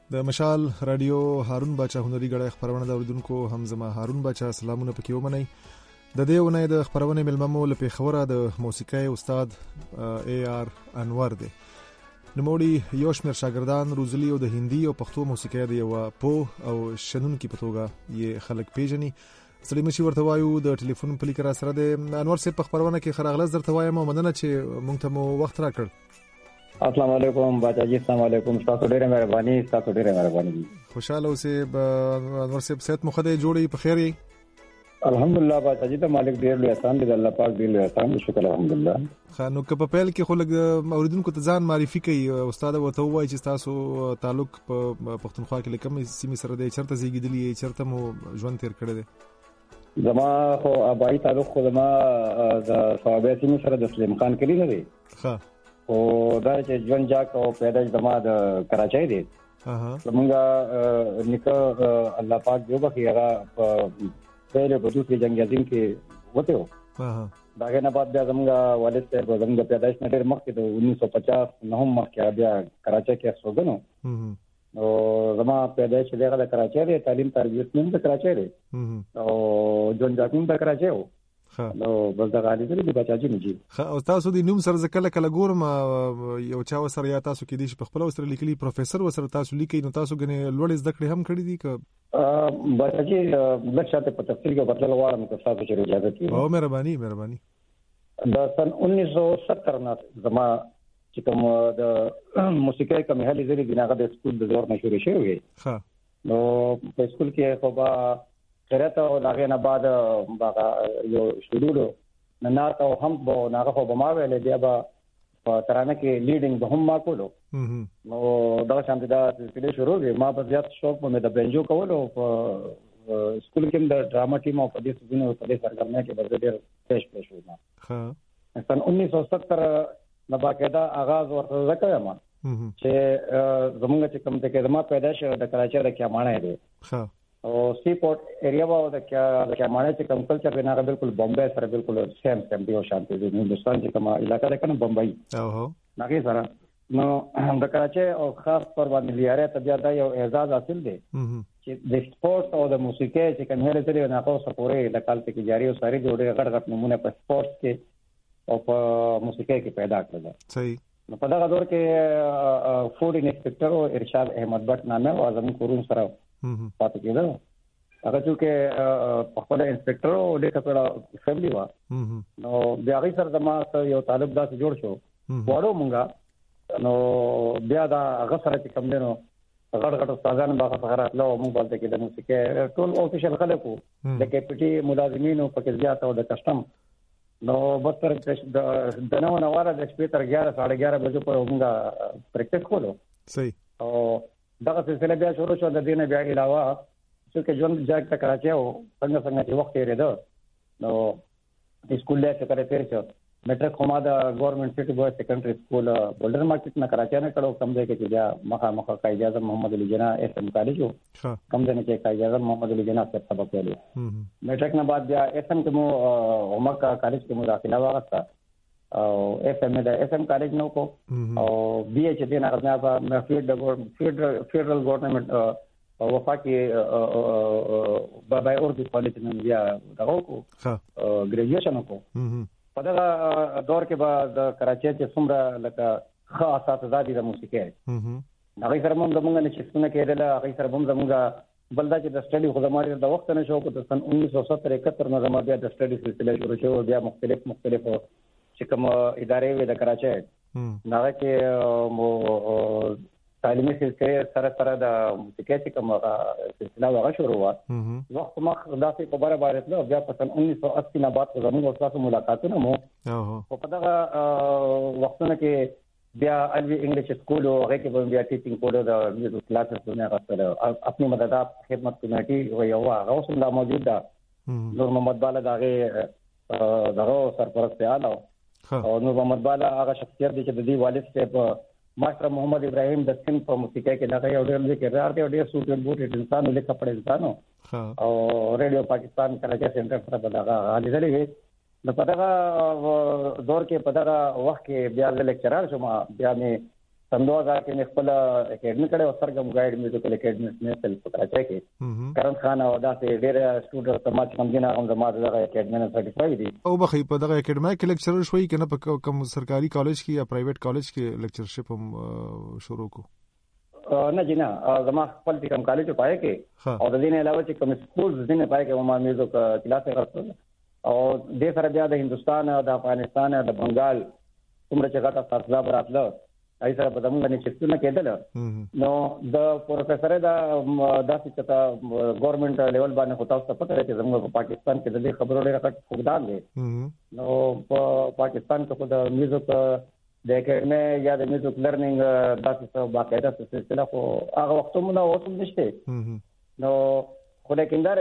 د مشال رادیو هارون باچا هنري غړي خبرونه د اوریدونکو هم زما هارون باچا سلامونه پکې ومني. د دې ونې د خبرونه ملممو لپاره خبره د موسیقي استاد اي ار انور دی. نوموړي یو شمېر شاګردان روزلي او د هندي او پښتو موسیقي د یو په او شنونکو په توګه یې خلک پیژني. سړي مشي ورته وایو د ټلیفون په لیکره سره د انور سي په خبرونه کې خراغلز درته وایم مننه چې مونږ ته مو وخت راکړ. السلام علیکم باچا جی. السلام علیکم. تاسو ډیره مهرباني. خوشاله اوسې انور صاحب. صحت مو خدای جوړي په خیر یې؟ الحمدلله باچا جی. ته مالک ډیر لوی احسان دی. الله پاک ډیر لوی احسان دی. شکر الحمدلله. خانو که په پیل کې خو لګ اوریدونکو ته ځان معرفي کوي استاد ورته وایي چې تاسو تعلق په پښتونخوا کې کوم سیمې سره دی، چرته زیږیدلی، چرته مو ژوند تیر کړی دی؟ زما خو ابای تعلق خو زما د صحابه سیمې سره د سلیم خان کلی نه دی. ها او دا چې ژوند جاک او پیدائش زما د کراچۍ دی. زمونږه نیکه الله پاک جو بخي هغه په پہلے په دوسری جنگ عظیم کې وته و. داغه نه بعد بیا زمونږه والد صاحب زمونږه پیدائش نه ډېر مخکې د 1950 نه هم مخکې بیا کراچۍ کې سوګنو او زما پیدائش دغه د کراچۍ دی. تعلیم تربیت هم د کراچۍ دی او ژوند جاک هم د کراچۍ و. نو بس دا غالي دی بچا جی مجي. او تاسو د نوم سره ځکه کله ګورم یو چا وسره یا تاسو کې دي په خپل وسره لیکلي پروفیسور وسره تاسو لیکي، نو تاسو غني لوړ زده کړې هم کړې دي که بچا جی لکه په تفصیل کې بدل غواړم که تاسو چې اجازه کړئ. او مهرباني. د سن 1970 نه زما چې کوم د موسیقي کوم هلي زری دغه د سکول د زور نه شروع شوی. ها نو په سکول کې خو با خیرت او داغه نه بعد باغ یو شډول نه او هم به ناغه خو به ما ویلې دی به ترانه کې لیډینګ به هم ما کولو. نو دا شانت دا سلسله شروع وي. ما په زیات شوق په مې د بنجو کولو په سکول کې د ډراما ټیم او په دې سګونو په دې سرګرمۍ کې به ډېر پېښ وو. ها سن 1970 نه باقاعده آغاز ورته وکړم چې زمونږ چې کوم ته کې زما پیدائش د کراچۍ د کیامانه دی. ها او سی پورټ ایریا و د کیامانه چې کوم کلچر دی نه بالکل بمبئی سره بالکل سیم دی او شانتي دی. هندستان چې کومه علاقہ ده کنه بمبئی ناګي سره نو د کراچۍ او خاص پر باندې لیاره طبيعت یو اعزاز حاصل دی چې د سپورت او د موسیقي چې کوم هره ترې نه کو سپورې د کال کې جاری او ساري جوړه غټ نمونه په سپورت کې او په موسیقي کې پیدا کړل. صحیح. نو په دغه دور کې فوډ انسپکټر ارشاد احمد بٹ نامه او زمون کورون سره پاتې کېده. هغه چې په خپل انسپکټر او د کپړه فیملی وا نو بیا غي سره زما یو طالب داسې جوړ شو وړو مونږه. نو بیا دا هغه سره چې کوم دینو غړ استادان باغ فقرات له موږ بلته کې د موسیقي ټول افیشل خلکو د کېپټي ملازمینو په کې زیات او د کسٹم نو بتر د نو نواره د شپې تر 11:30 بجو په موږ پریکټیس کولو. صحیح. او دغه سلسله بیا شروع شو. د دینه بیا علاوه چې ژوند جاګ ته کراچۍ او څنګه چې وخت یې ده نو سکول له څخه تیر شو. میټرک کومه د ګورنمنت سټي بوائز سیکنډري سکول بولډر مارکیټ نه کراچۍ نه کړو. کم ځای کې چې بیا مخه کا اجازه محمد علي جنا اس ام کالج وو. کم ځای کې کا اجازه محمد علي جنا سے سبق ویلو. میټرک نه بعد بیا اس ام کې مو عمر کا کالج کې مو داخله واغستا او اس ام د اس ام کالج نو کو او بي ایچ دي نه غځنه په فیډرل ګورنمنت وفا کې بابا اردو کالج نه بیا دغه کو ګریجویشن کو. په دغه دور کې به د کراچۍ چې څومره لکه خاص اساتذه د موسیقي هغه سره موږ زمونږ نه شفتونه کېدل. هغه سره موږ زمونږ بلدا چې د سټډي خدمات د وخت نه شو په سن 1970-71 نه زموږ بیا د سټډي سلسله شروع شو. بیا مختلف چې کوم ادارې وې د کراچۍ هغه کې تعلیمي سلسله سره د موسیقي چې کوم سلسله هغه شروع وا. وخت مخ داسې په بار نو بیا په سن 1980 نه بعد زموږ سره ملاقاتونه مو په دغه وختونو کې بیا الوی انګلیش سکول او هغه کې بیا ټیچینګ کولو د میوزیک کلاسز نه غوښتل. خپل مدد خدمت کمیټي او یو هغه اوس هم موجود ده. نور محمد بالا دغه سرپرست دی او نور محمد بالا هغه شخصیت دی چې د دې والد صاحب ماستر محمد ابراهیم د سن په موسیقي کې دغه یو ډېر لوی کردار دی او ډېر سوټ بوټ انسان له کپڑے انسانو او ریډیو پاکستان کراچۍ سنټر سره بداغه حالي دی. نو په دغه دور کې په دغه وخت کې بیا د لیکچرار شوم. بیا مې سندوزا کې خپل اکیډمي کړه او سرګم ګایډ میوزیکل اکیډمي نېسل پکراچا کې کرن خان او داسې ډېر سټوډنټ سماج څنګه هم زموږ دغه اکیډمي نه سرټیفاید دي او بخې په دغه اکیډمي کې لیکچرر شوي کنه په کوم سرکاري کالج کې یا پرایویټ کالج کې لیکچرشپ هم شروع کو نه جنا زما خپل کوم کالج پای کې او د دې نه علاوه چې کوم سکول د دې نه پای کې ما میوزیک کلاس راځو او د سره بیا د هندستان او د افغانستان او د بنگال کومره چې غاټه تاسو براتله ای سره په دمو باندې چې څونه کېدل نو د پروفیسور دا داسې چې ګورنمنت لیول باندې هوتا څه پته چې زموږ په پاکستان کې د دې خبرو ډېر کټ فقدان دي نو په پاکستان کې د میوزیک د اکیډمي یا د میوزیک لرنینګ داسې څه باقاعده سلسله خو هغه وختونه اوس نشته نو خو لیکندار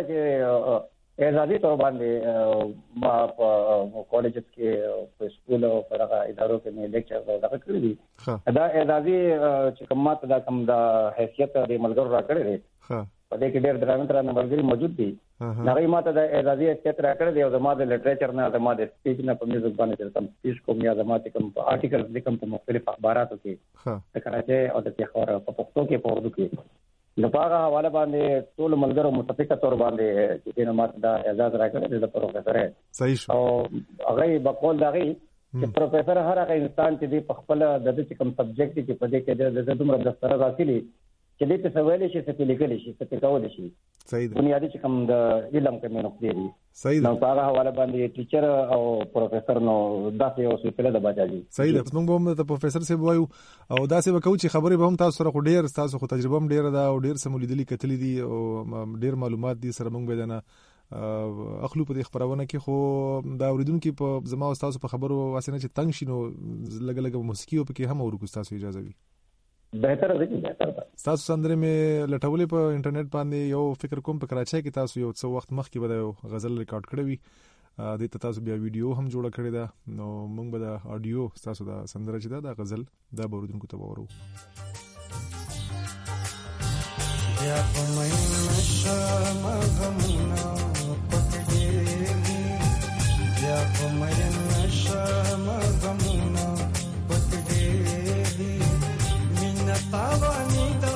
چې اعزازي تور باندې ما په کالجز کې په سکول او په هغه ادارو کې مې لیکچر ورکړی کړی دي دا اعزازي چې کومه دا کوم د حیثیت د ملګرو راکړی دی په دې کې ډېر درانه ملګري موجود دي هغه ماته د اعزازي حیثیت راکړی دی او زموږ د لټریچر نه زموږ د سپیچ نه په میوزیک باندې کوم سپیچ کوم یا زموږ کوم آرټیکلز لیکم په مختلف اخباراتو کې د کراچۍ او د پیښور په پښتو کې په اردو کې نو په هغه حواله باندې ټول ملګرو متفقه تور باندې چې نه ماته د اعزاز راکړی دی د پروفیسور صحیح شو او هغه بقول دغه چې پروفیسور هر هغه انسان چې د خپل د کوم سبجیکټ کې په دې کې د دومره دستره راځي چې دې څه ویل شي څه لیکل شي څه کول شي صحیح بنیادی چې کوم د علم کې مینو دی صحیح نو هغه حواله باندې ټیچر او پروفیسور نو داسې یو سلسله د بچاجي صحیح ده موږ هم د پروفیسور سره وایو او داسې وکړو چې خبرې به هم تاسو سره ډېر تاسو خو تجربه هم ډېر ده او ډېر سمولیدلې کتلې دي او ډېر معلومات دي سره موږ به نه اخلو په دې خبرونه کې خو دا اوریدونکو په زما او تاسو په خبرو واسنه چې تنگ شینو لګ موسیقي او په کې هم ورکو تاسو اجازه وي بهتر دی بهتر ده تاسو سندره مې لټولې په انټرنیټ باندې یو فکر کوم په کراچۍ کې تاسو یو څو وخت مخکې به یو غزل ریکارډ کړی وي د تاسو بیا ویډیو هم جوړ کړی دا نو موږ به د اډیو تاسو د سندره چې دا غزل دا بوردونکو ته ورو یا په مې نشه مغمنا پټېږي یا په مې نشه مغمنا پټېږي مینا تاوانی دا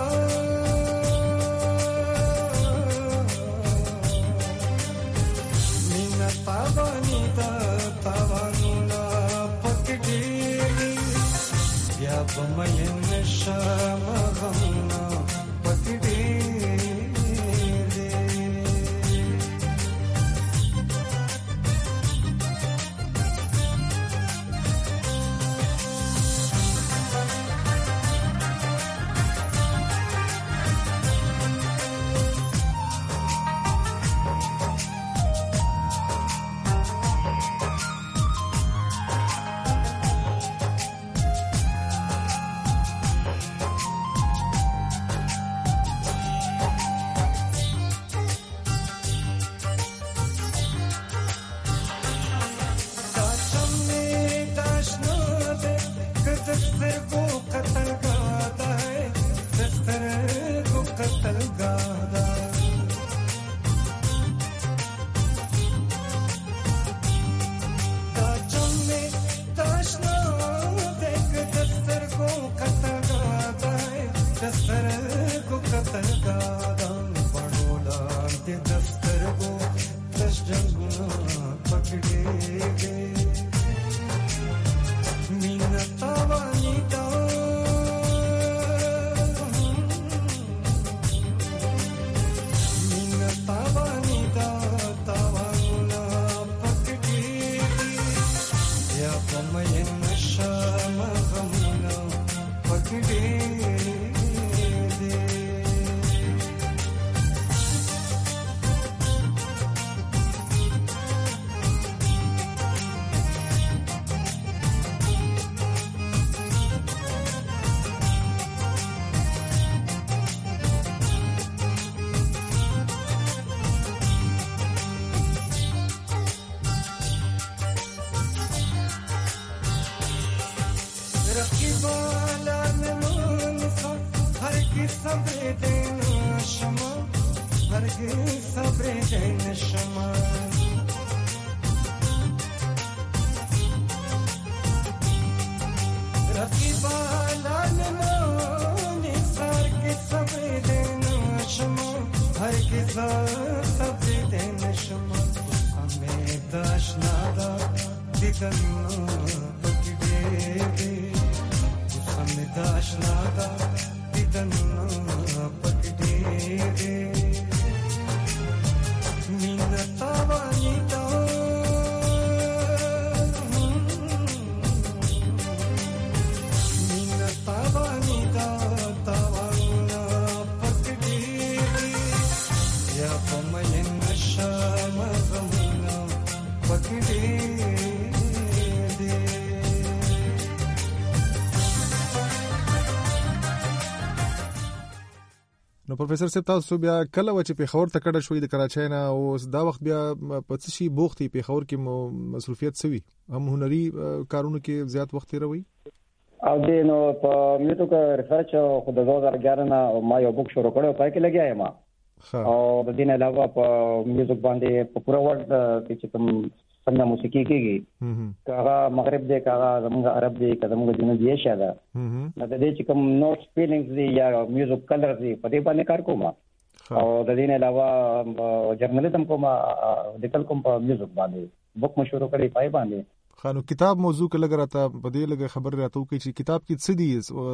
مینا تاوانی دا تاوانونا پټېږي یا په مې نشه مغمنا رقیبان किसा सब्जी देने शमा हमें दाशना दा दिदन पकड़े दे हमें दाशना दा दिदन पकड़े दे मीना तावानी दा मीना तावानी दा तावाना पकड़े दे या पमयन शमा गमीना पकड़े दे। نو پروفیسور صاحب تاسو بیا کله چې پیښور ته کډه شوې د کراچۍ نه او دا وخت بیا په څه شي بوختي پیښور کې مصروفیت سوي هم هنري کارونو کې زیات وخت تیروي او نو په میوزیک ریسرچ خو د 2011 نه ما یو بوک شروع کړو پای کې لګیا یم او د دې نه علاوه په میوزیک باندې په پوره ورلد کې چې کوم څنګه موسیقي کېږي کاغه مغرب دی کاغه زموږ عرب دی کاغه زموږ جنوبي ایشیا ده نو د دې چې کوم نوټس فیلینګز دی یا میوزیک کلر دی په دې باندې کار کوم او د دې نه علاوه جرنالیزم کوم د کوم په میوزیک باندې بوک مشورو کړی پای باندې خانو کتاب موضوع کې لګ راته په دې لګ خبر راته کوي چې کتاب کې څه دي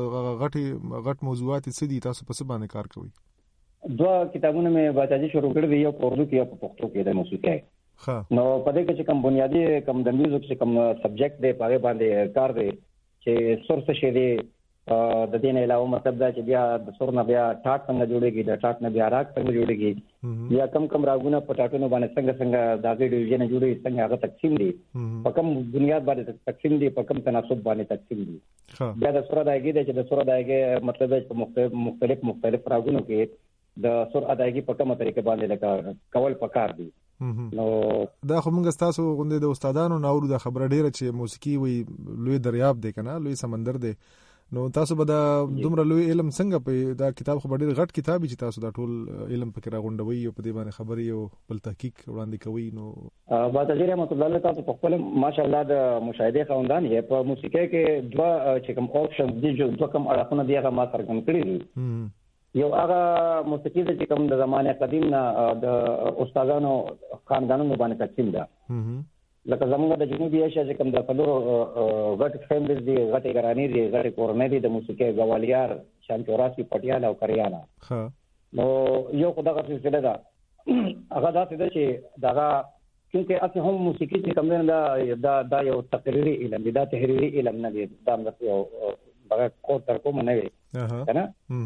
غټ موضوعات څه دي تاسو په څه باندې کار کوئ دوه کتابونه مې باندې شروع کړی دی یو په اردو کې او په پښتو کې د موسیقۍ نو په دې کې چې کوم بنیادی کوم د میوزیک چې کوم سبجیکټ دی په باندې کار دی چې سورس شې دی د دې نه علاوه مطلب دا چې بیا د سور نه بیا ټاټ څنګه جوړيږي د ټاټ نه بیا راګ څنګه جوړيږي بیا کم راګونه پټاټونو باندې څنګه داګې ډیویژن جوړي څنګه هغه تقسیم دي په کوم بنیاد باندې تقسیم دي په کوم تناسب باندې تقسیم دي بیا د سور ادایګي د سور ادایګي مطلب چې مختلف راګونو کې د سور ادایګي په کومه طریقه باندې لکه کول پکار دي نو دا خو موږ تاسو غونډې د استادانو ناورو د خبره ډیره چې موسیقي وي لوی دریاب دی کنه لوی سمندر دی نو تاسو به دا دومره لوی علم څنګه په دا کتاب خو ډیر غټ کتاب چې تاسو دا ټول علم پکې راغونډوي او په دې باندې خبري او بل تحقیق وړاندې کوي نو با تجربه مطلب تاسو په خپل ماشاءالله د مشاهده خوندان یې په موسیقي کې دوه چې کوم اوپشن دي چې دوه کوم اړخونه دی هغه ما څرګند کړی دي یو هغه موسیقي چې کوم د زمانه قدیم نه د استادانو خاندانونو باندې تقسیم ده لکه زموږ د جنوبي ایشیا چې کوم د فلور غټ فیملیز دي غټ ګرانی دي غټ کورنۍ دي د موسیقي غوالیار شانچوراسی پټیالا او کریانا نو یو خدای سلسله ده هغه دا چې دغه کیونکه اته هم موسیقي چې کوم نه دا یو تقریری علم دی دا تحریری علم نه دی دا یو هغه کو تر کوم نه وي کنه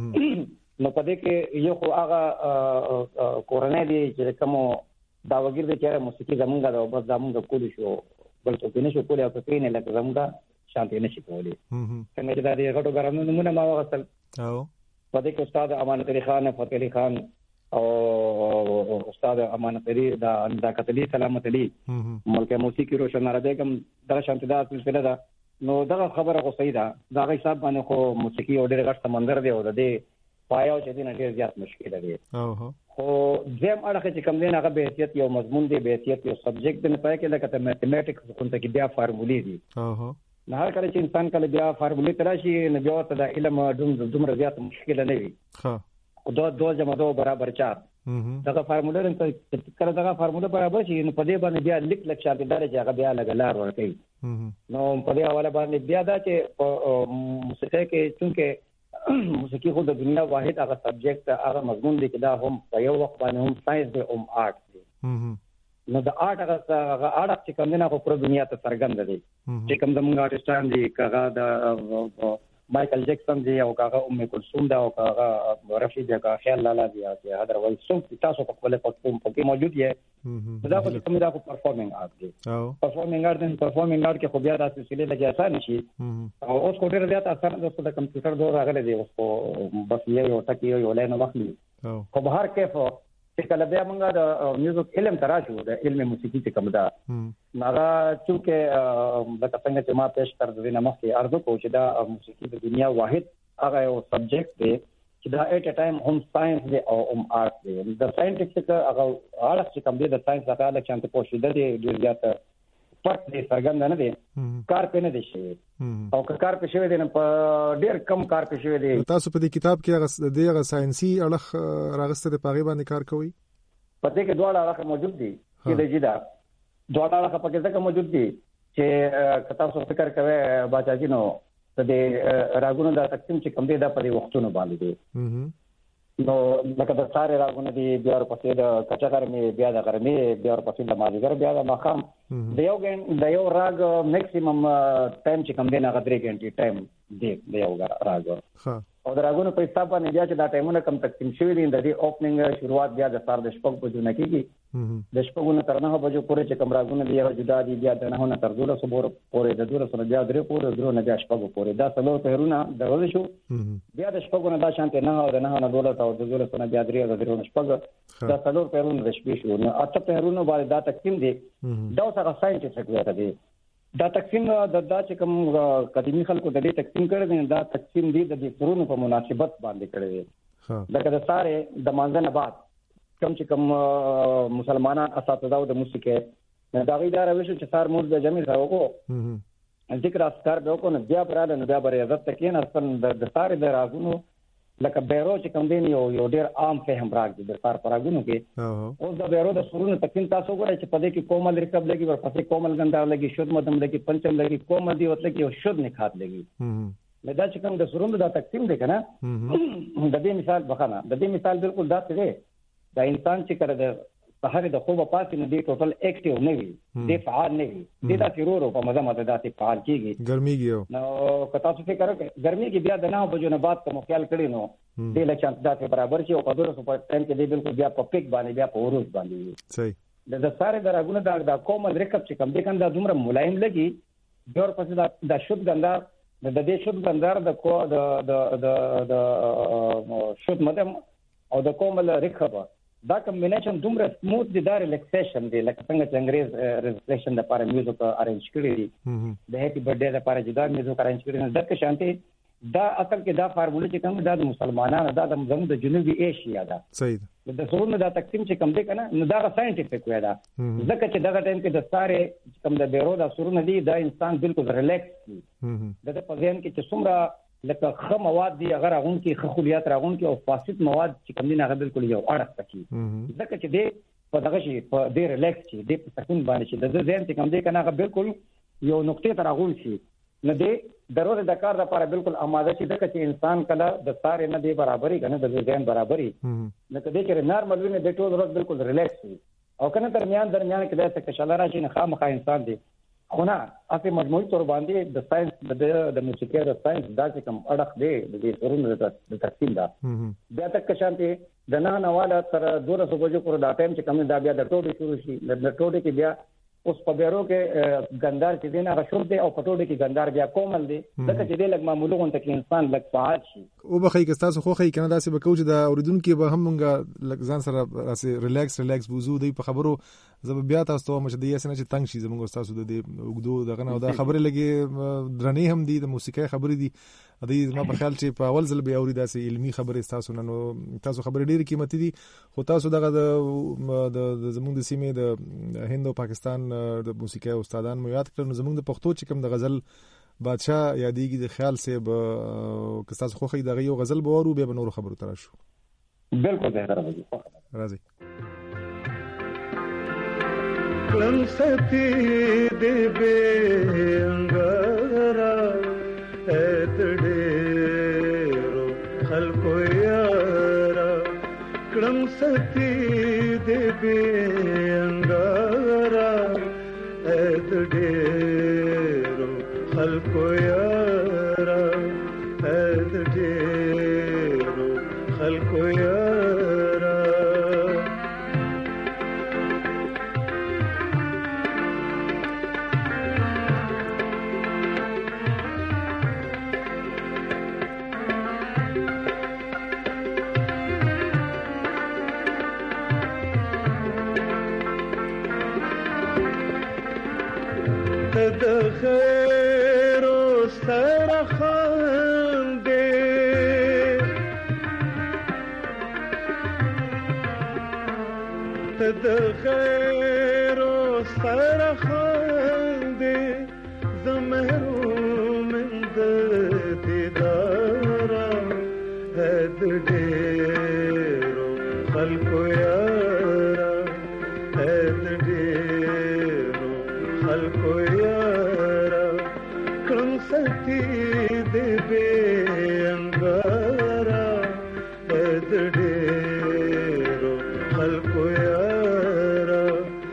نو پدې کې یو خو هغه کورنۍ دي چې کوم دا وګړي چې موسیقي زمونږ دا بس زمونږ کول شو بل څه نه شو کولای او څه نه لکه زمونږ شانتي نشي کولای څنګه چې دا دې غټو ګرانو نمونه ما وغسل او پدې کې استاد امانت علي خان فتح علي خان او استاد امانت علي دا کتلي سلامت علي ملک موسیقي روشن را دې کوم دا شانتي دا سلسله دا نو دا خبره خو صحیح ده دا غي حساب باندې خو موسیقي او ډېر غټ سمندر دی او د دې پایاو چې دې نه ډېر زیات مشکل دی خو زم اړه چې کوم دین هغه به حیثیت یو مضمون دی به حیثیت یو سبجیکټ دی نه پای کې لکه میتھمیټکس کوم ته کې بیا فارمولې دي نه هر کله چې انسان کله بیا فارمولې تراشي نه بیا ته د علم دومره زیات مشکل نه وي خو دو جمع دو برابر 4 دغه فارموله کله دغه فارموله برابر شي نو په دې باندې بیا لیک شانتي دار چې هغه بیا لګلار ورکړي نو په دې حواله باندې بیا دا چې موسیقي کې چې موسیقي خو د دنیا واحد هغه سبجیکټ هغه مضمون دی چې دا هم په یو وخت باندې هم ساينس دی هم آرټ دی نو د آرټ هغه آرټ چې کوم نه خو پر دنیا ته څرګند دی چې کوم زموږ آرټستان دی کاغه د مايكل جاكسون دی او کاغه کلثوم دا او کاغه رفیع دی کاغه خیال لالا دی چې هدر ول څو تاسو په خپل پټوم پکې موجود یې دا خو کوم دا پرفورمینګ آرټ دی پرفورمینګ آرټ کې خو بیا د سلسله لږه آسان شي او اوس کو ډیر زیات آسان د کمپیوټر دور راغلی دی اوس کو بس یو ټکی یو لاین واخلي خو بهر کیف چې کله بیا موږ د میوزیک علم تراشو د علم موسیقي څخه کوم دا هغه چې د څنګه چې ما پېښ کړ د نه مخکې ارزو کو چې دا موسیقي د دنیا واحد هغه یو سبجیکټ دی چې دا ایټ ا ټایم هم ساينس دی او هم آرټ دی د ساينټیفیک هغه اړه چې کوم دی د ساينس هغه لکه چې پوښتنه دی ډیر زیات فرق دې څرګند نه دی کار په نه دی شي او کار په شوی دی نه په ډیر کم کار په شوی دی. تاسو په دې کتاب کې هغه ساينسي اړخ راغسته د پاغي باندې کار کوي؟ په دې کې دواړه اړخ موجود دي چې د جدا دواړه اړخ په کې ځکه موجود دي چې تاسو فکر کوئ باچاجي نو د راګونو دا تقسیم چې کم دی دا په وختونو باندې دی نو لکه د ساره راغونه دي بیا ورپسې د کچا ګرمي بیا د ګرمي بیا ورپسې د مازیګر بیا د ماخام د یو راګ میکسیمم ټایم چې کم دی نه غدري غنټي ټایم دی د یو راګ او د راګونو په حساب باندې بیا چې دا ټایمونه کم تقسیم شوی دي د دې اوپننګ شروعات بیا د سار د شپږ بجو نه کیږي د شپږ نه تر 9 بجو پورې چې کم راګونه دی هغه جدا دي بیا د 9 نه تر 12 پورې د 12 نه بیا درې پورې درو نه بیا شپږ پورې دا څلور پهرونه درول شو بیا د شپږ نه دا شانته نه او د 9 نه 12 او د 12 نه بیا درې او د درو نه شپږ دا څلور پهرونه د شپې شو نه اته پهرونه باندې دا تقسیم دي دا څنګه ساينټیفیک ویته دي دا تقسیم د دا چې کوم قديمي خلکو د دې تقسیم کړی دی دا تقسیم دی د دې سرونو په مناسبت باندې کړی دی لکه د ساره د مانځنه بعد کوم چې کوم مسلمانان اساتذه او د موسیقي دا غي دا روش چې سار مور د جمع سره وکړو ذکر اسکار به وکړو بیا پراله نو بیا بر عزت تکین اصل د ساره د راغونو لکه بیرو چې کوم دی یو ډیر عام فهم راغی د سار پراګونو کې اوس د بیرو د سرونو تقسیم تاسو ګورئ چې په دې کې کومل رکب لګي ورپسې کومل غندار لګي شود مدم لګي پنچم لګي کومل دی وتل کې شود نخات لګي دا چې کوم د سرونو دا تقسیم دی کنه د دې مثال بخانه د دې مثال بالکل دا څه دی دا انسان چې کړه د سحر د خوب پاتې نه دی ټوټل اکټیو نه وي دی فعال نه وي دا تیرورو په مزه مزه داسې فعال کیږي ګرميږي نو کتا څه فکر وکړه ګرميږي بیا د 9 بجو نه بعد کوم خیال کړی نو د لچان داسې برابر شي او په 200 په ټایم کې دی بالکل بیا په پیک باندې بیا په ورځ باندې صحیح د ساره دراګونه دا کومل رکب چې کم دي کنده دومره ملایم لګي ډور پسې دا شود ګندار د دې شود ګندار د کو د شود مدم او د کومل رکب دا کمبینیشن دومره سموث دي دا ریلیکسیشن دی لکه څنګه چې انګریز ریلیکسیشن د لپاره میوزیک ارینج کړی دی د هپی برثډے لپاره جدا میوزیک ارینج کړی دی دغه شانتي دا اصل کې دا فارموله چې کوم دا د مسلمانانو دا د زموږ د جنوبي ایشیا دا صحیح د سرونو دا تقسیم چې کوم دی کنه نو دا ساينټیفیک وای دا ځکه چې دغه ټایم کې د ساره کوم د بیرو دا سرونه دي دا انسان بالکل ریلیکس دي د په ځین کې چې څومره لکه خه مواد دي هغه راغون کې خخولیات راغون کې او فاسد مواد چې کوم نه هغه بالکل یو اړه پکې ځکه چې دې په دغه شي په ډېر ریلیکس شي دې په سکون باندې شي د ذهن چې کوم دې کنه هغه بالکل یو نقطې ته راغون شي نه دې ضرورت د کار لپاره بالکل آماده شي ځکه چې انسان کله د ساره نه دی برابرۍ کنه د ذهن برابرۍ نه کدي چې نارمل ویني د ټول ورځ بالکل ریلیکس وي او کنه درمیان کې د څه کشاله راشي نه خامخا انسان دی خو نه اته مجموعي تور باندې د ساينس د موسیقي د ساينس دا چې کوم اړه دی د دې سرونو د تقسیم دا بیا تک شانتي د نه نواله تر 200 بجو پر دا ټایم چې کوم دا بیا د ټوډي شروع شي د ټوډي کې بیا اوس په بیرو کې ګندار چې دینه غشور دی او په ټوډي کې ګندار بیا کومل دی دغه چې د لګ معموله غونټه کې انسان لګ فعال شي او بخې که تاسو خو خې کنه داسې بکو چې د اوریدونکو به همغه لګ ځان سره راسي ریلیکس بوزو دی په خبرو زب بیا تاسو ته مشه دی اسنه چې تنگ شي زموږ تاسو د دې وګدو دغه نه دا خبره لګي درنې هم دي د موسیقي خبرې دي د ما په خیال چې په اول ځل به اوري داسې علمي خبرې تاسو نو تاسو خبرې ډېرې قیمتي دي خو تاسو دغه د زموږ د سیمې د هند او پاکستان د موسیقي استادان مو یاد کړل نو زموږ د پښتو چې کوم د غزل بادشاہ یادېږي د خیال سے به که تاسو خو خې دغه یو غزل به ورو به نور خبرو تر شو بالکل به راځي کلم ستی دې به انګارا اتډېرو خلکو یارا کلم ستی دې به انګارا اتډېرو خلکو یارا اتډېرو خلکو یارا د خیر او سره خاندې د خیر او سره خاندې ډېرو خلکو یارا ډېرو خلکو یارا کړم ستی دې بې انګارا ډېرو خلکو یارا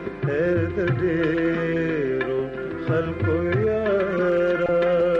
ډېرو خلکو یارا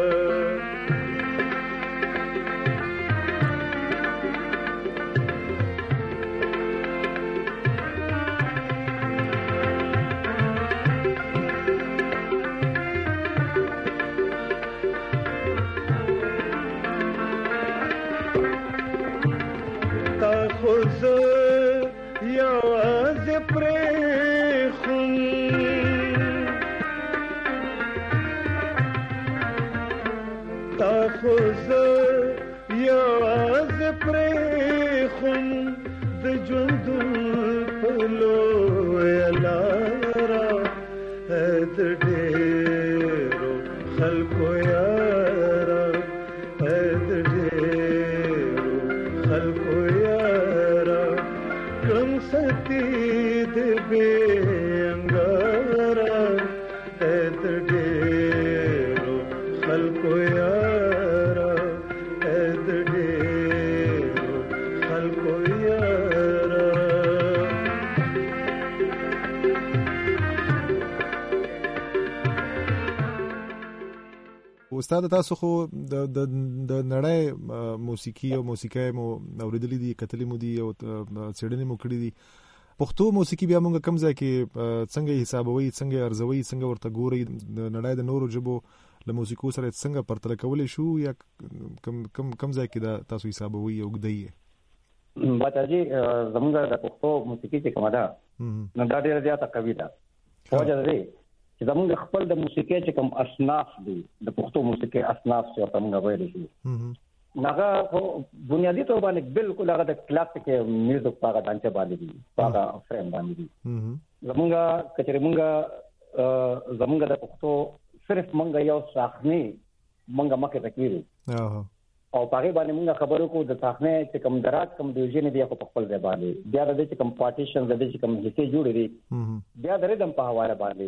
استاد تاسو خو د نړۍ موسیقي او موسیقي مو اوریدلې دي کتلې مو دي او څېړنې مو کړې دي پښتو موسیقي بیا موږ کوم ځای کې څنګه حسابوي څنګه ارزوي څنګه ورته ګوري د نړۍ د نورو ژبو له موسیقو سره څنګه پرتله کولای شو یا کوم ځای کې دا تاسو حسابوي او ګدایي باچاجي زموږ د پښتو موسیقي چې کومه ده نو دا ډېر زیاته قوي ده وجه ده چې زموږ خپل د موسیقي چې کوم اصناف دي د پښتو موسیقي اصناف چې څنګه وایي شي ناغه بنیادی طور باندې بالکل هغه د کلاسیک میوزیک په اړه دانچه باندې دي په اړه فریم باندې دي زموږ کچره زموږ د پښتو صرف مونږ یو صحنه مونږ مکه تکویل او پاره باندې مونږ خبرو کو د صحنه چې کوم درات کوم دیوژن دی په خپل ځای باندې بیا د دې چې کوم پارټیشن د دې چې کوم حصے جوړې دي بیا د ریدم په حواله باندې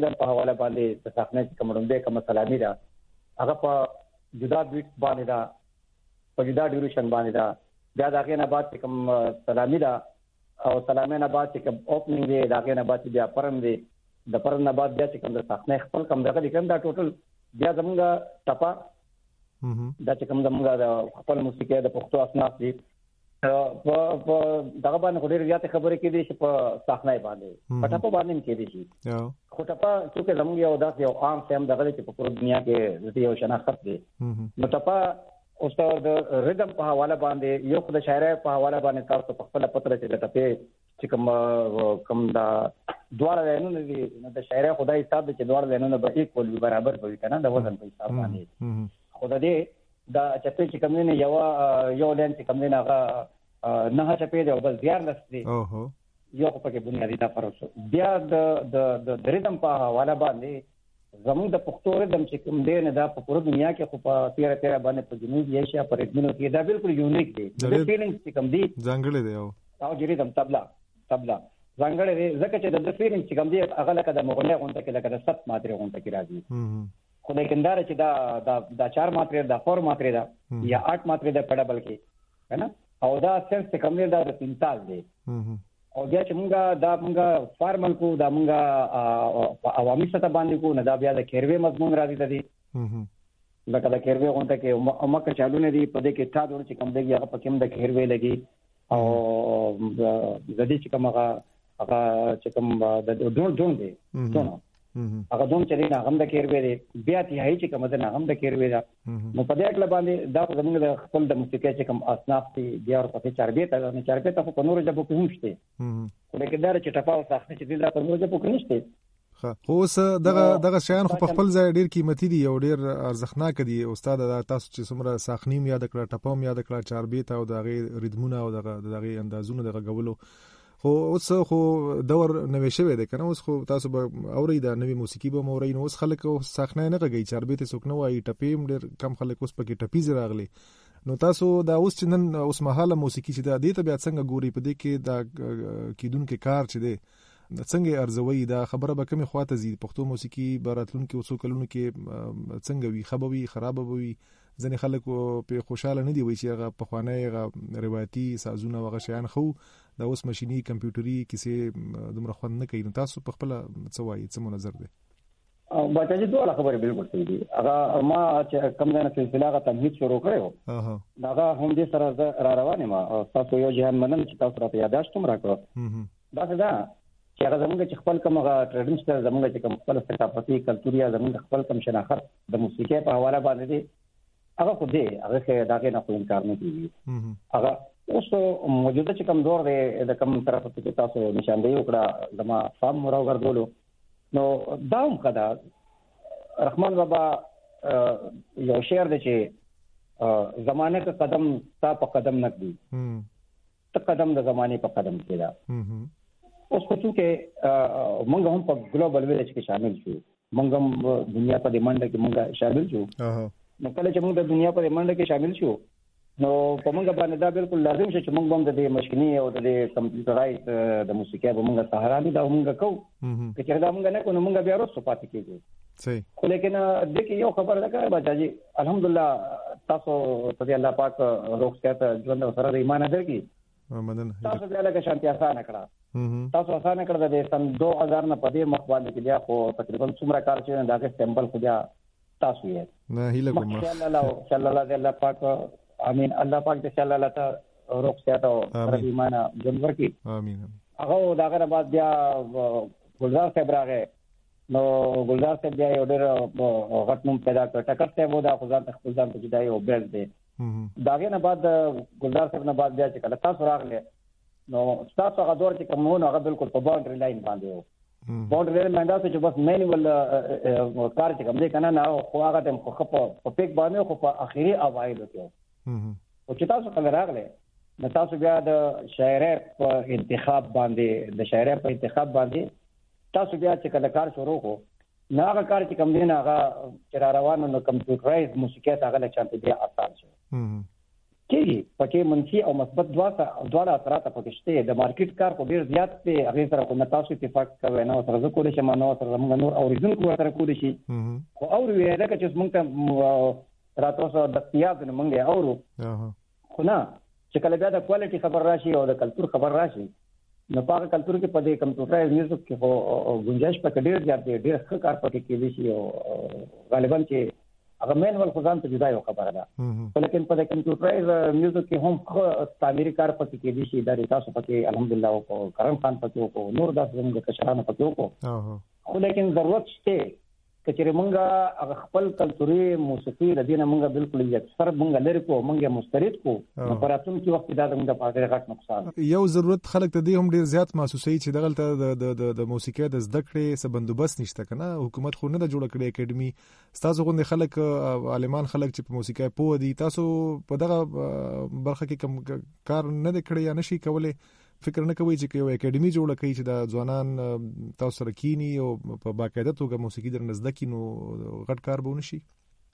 د صحنه چې کوم روندې کوم سلامي دا هغه په جدا بیټ باندې دا په جدا ډیوریشن باندې دا بیا داګه نه بعد چې کوم سلامي دا او سلامي نه بعد چې کوم اوپننګ دی داګه نه بعد بیا پرم دی د پرم نه بعد بیا چې کوم د صحنه خپل کوم دغه لیکم دا ټوټل بیا زمونږ ټپا دا چې کوم زمونږ د خپل موسیقي د پښتو اصناف دي په دغه باندې خو ډېر زیات خبرې کېدې چې په صحنه باندې په ټپا باندې کېدې شي خو ټپا چې زمونږ یو داس یو عام سم دغه چې په ټول دنیا کې د یو شناخت دی نو ټپا اوس د ریدم په حواله باندې یو د شاعرۍ په حواله باندې تاسو په خپل پتر چې د ټپې چې کوم دا دواړه لینونه دي د شاعرۍ خدای حساب چې دواړه لینونه به ایکول برابر وي کنه د وزن په حساب باندې خدای دې دا چپې چې کوم نه یو لین چې کوم نه هغه نه چپې دی او بل ځار لستي یو په کې بنیادی دا فرق بیا د ریدم په حواله باندې زموږ د پښتو ریدم چې کوم دی نه دا په ټول دنیا کې خو په 13 باندې په جنوبي ایشیا په ریدمونو کې دا بالکل یونیک دی د فیلینګز چې کوم دی ځانګړی دی او ریدم تبلا ځانګړی دی ځکه چې د فیلینګ چې کوم دی هغه لکه د مغولي غونډه کې لکه د 7 ماترې غونډه کې راځي خو لیکندار چې دا 4 ماترې دا 4 ماترې دا یا 8 ماترې دا په ډبل کې ہے نا او دا سنس چې کوم دی دا د 3 سال دی او بیا چې مونږه فارمل کو دا مونږه عوامي سطح باندې کو نه دا بیا د کیروي مضمون راځي ته دي لکه د کیروي غونډه کې مکه چالو نه دي په دې کې تا دور چې کوم دی هغه په کوم د کیروي لګي او د دې چې کوم هغه چې کوم د ډون دی هغه دون چې نه هم د کیروي دی بیا تی هي چې کوم د نه هم د کیروي دا نو په دې اړه باندې دا زموږ د خپل د موسیقي چې کوم اصناف دي بیا ورته چاربیته په نور ژبو کې نشته خو لیکندار چې ټپاو صحنه چې دا په نور ژبو کې نشته خو اوس دغه شیان خو په خپل ځای ډیر قیمتي دي او ډیر ارزښتناک دي استاد تاسو چې څومره ساخنیم یاد کړه ټپاو یاد کړه چاربیته او دغه ریدمونه او دغه اندازونه دغه غولو خو اوس خو دور نوې شوی دی کنه اوس خو تاسو به اوري دا نوې موسیقي به موري نو اوس خلک ساخنه نه غږی چاربیته څوک نه وایي ټپیم ډیر کم خلک اوس پکې ټپیز راغلي نو تاسو دا اوس چې نن اوس مهاله موسیقي چې دا دې ته بیا څنګه ګوري په دې کې دا کیدونکو کار چې دی څنګه ارزوي دا خبره به کومه خواته زی پښتو موسیقي براتلونکو وڅو کلونو کې څنګه وي خبوي خراب وي ځنې خلک په خوشاله نه دی وي چې هغه په خوانه روایتي سازونه وغه شیان خو دا اوس ماشيني کمپیوټري کیسه دومره خوند نه کوي. تاسو په خپل څه وایي څه نظر دی؟ باچا جی دوه خبره بالکل صحیح دي. هغه ما چې کوم ځای سلسله غا تمهید شروع کړو هغه هم دې سره را روانه ما تاسو یو جهان منل چې تاسو راته یاداشت هم راکړو. دا څه ده چې هغه زموږ چې خپل کوم ټریډیشنل زموږ چې کوم خپل ثقافتي کلتوري زموږ خپل کوم شناخت د موسیقي په حواله باندې دي هغه خو دې هغه داګه نه کوم انکار نه کوي. هغه اوس موجوده چې کوم دور دی د کوم طرف ته تاسو نشاندهي وکړه زما فهم راو ګرځولو نو داوم کدا رحمان بابا یو شعر دی چې زمانه کا قدم تا په قدم نکدي ته قدم د زمانه په قدم کېدا. اوس په څو کې موږ هم په ګلوبل ویلیج کې شامل شو موږ هم دنیا په دې منډه کې موږ شامل شو. نو کله چې موږ د دنیا په دې منډه کې شامل شو نو په موږ باندې دا بالکل لازم شي چې موږ هم د دې ماشيني او د کمپیوټرایز د موسیقي په موږ سهارا دي دا موږ کوو چې دا موږ نه کوو موږ بیا وروسته پاتې کیږو. صحیح. خو لیکن د کې یو خبر ده کار بچا جی الحمدلله تاسو ته الله پاک روغتیا ژوند سره ایمان درکې مننه. تاسو بیا لکه شانتي آسان کړه تاسو آسان کړه د سن 2000 نه پدې مخ باندې کې بیا خو تقریبا څومره کار چې دا سیمپل خو بیا تاسو یې نه هیله کوم ان شاء الله پاک امين. الله پاک دې ان شاء الله ته روغتیا ته ایمان ژوند ورکړي امين. هغه دا غره بعد بیا ګلزار صاحب راغی نو ګلزار صاحب بیا یو ډېر غټ نوم پیدا کړ. ټکر صاحب دا خو ځان خپل ځان ته جدای او بیل دی. داغه نه بعد ګلزار صاحب نه بعد بیا چې کله تاسو راغله نو تاسو هغه دور چې کومونه هغه بالکل په باونډري لاین باندې وو. باونډري لاین باندې چې بس مینیول کار چې کوم دی کنه نه خو هغه تم خو په پیک باندې خو په اخیری اوایل کې او چې تاسو کله راغله نو تاسو بیا د شاعر په انتخاب باندې د شاعر په انتخاب باندې تاسو بیا چې کله کار شروع کو نو هغه کار چې کوم دی نه هغه چې روانو نو کمپیوټرایز موسیقي ته هغه چانته بیا آسان شو کیږي. پکې منفي او مثبت دواړه اثرات پکې شته. د مارکیټ کار کو ډیر زیات دی هغه سره کو تاسو اتفاق کوي نو سره زه کولای شم نو سره موږ نور اوریجنل سره کولای شي خو اور وی دا چې موږ ته راتوسه د تیاب نه موږ اورو خو نه چې کله بیا د کوالټي خبر راشي او د کلچر خبر راشي نو په کلچر کې په دې کمپیوټرایز میوزیک کې گنجائش پکې ډیر زیات دی ډیر ښه کار پکې کېږي شي او غالبا چې هغه مینول خدان ته جدا یو خبره ده لیکن په کمپیوټرایز میوزیک کې هم خو تعمیري کار پکې کېږي شي دا تاسو پکې الحمدلله او کرم خان پکې او نور داس زموږ کشرانو پکې او خو لیکن ضرورت شته کچېره مونږه خپل کلتوري موسیقي د دینه مونږه بالکل اکثر مونږه لري کو مونږه مسترد کو په راتلون کې وخت دا مونږه په ډېر غټ نقصان یو ضرورت خلک ته دی هم ډېر زیات محسوسي چې دغه د موسیقي د زده کړې څه بندوبست نشته کنه حکومت خو نه د جوړ کړې اکیډمي تاسو غوښنه خلک عالمان خلک چې په موسیقي پوه دي تاسو په دغه برخه کې کم کار نه کړی یا نشي کولای فکر نه کوي چې یو اکیډمي جوړه کړي چې د ځوانان تاسو سره کینی او په باقاعده توګه موسیقي در نزد کینو غټ کار به ونشي.